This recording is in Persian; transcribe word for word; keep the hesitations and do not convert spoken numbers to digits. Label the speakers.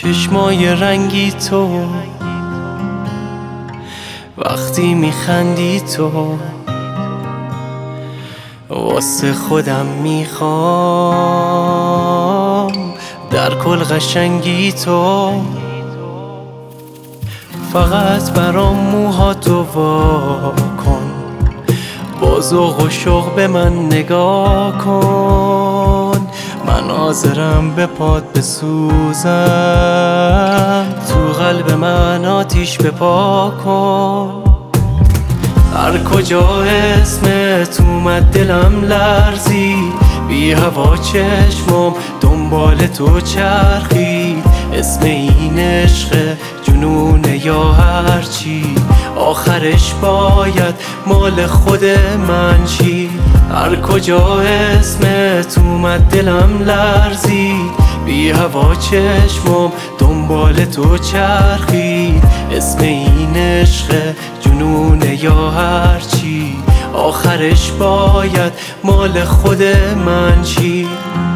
Speaker 1: چشمای رنگی تو وقتی میخندی تو واسه خودم میخوام در کل قشنگی تو فقط برام موهاتو وا کن با ذوق و شوق به من نگاه کن من حاضرم به پات بسوزم تو قلب من آتیش بپا کن هر کجا اسمت اومد دلم لرزید بی هوا چشمم دنبال تو چرخید اسم این عشق جنونه یا هرچی آخرش باید مال خود من چی هر کجا اسمت اومد دلم لرزید بی هوا چشمم دنبال تو چرخید اسم این عشق جنونه یا هرچی آخرش باید مال خود من چی